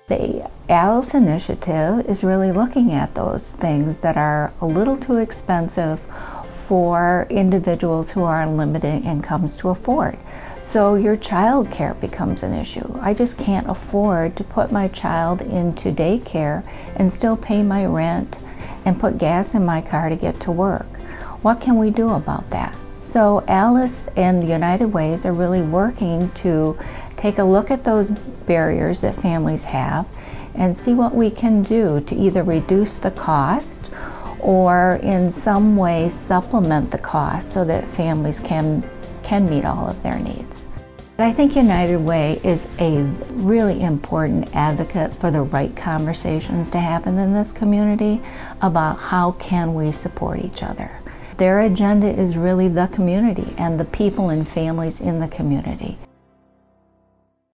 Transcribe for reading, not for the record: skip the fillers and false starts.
The Alice Initiative is really looking at those things that are a little too expensive for individuals who are on limited incomes to afford. So your child care becomes an issue. I just can't afford to put my child into daycare and still pay my rent and put gas in my car to get to work. What can we do about that? So Alice and United Ways are really working to take a look at those barriers that families have and see what we can do to either reduce the cost or in some way supplement the cost so that families can meet all of their needs. But I think United Way is a really important advocate for the right conversations to happen in this community about how can we support each other. Their agenda is really the community and the people and families in the community.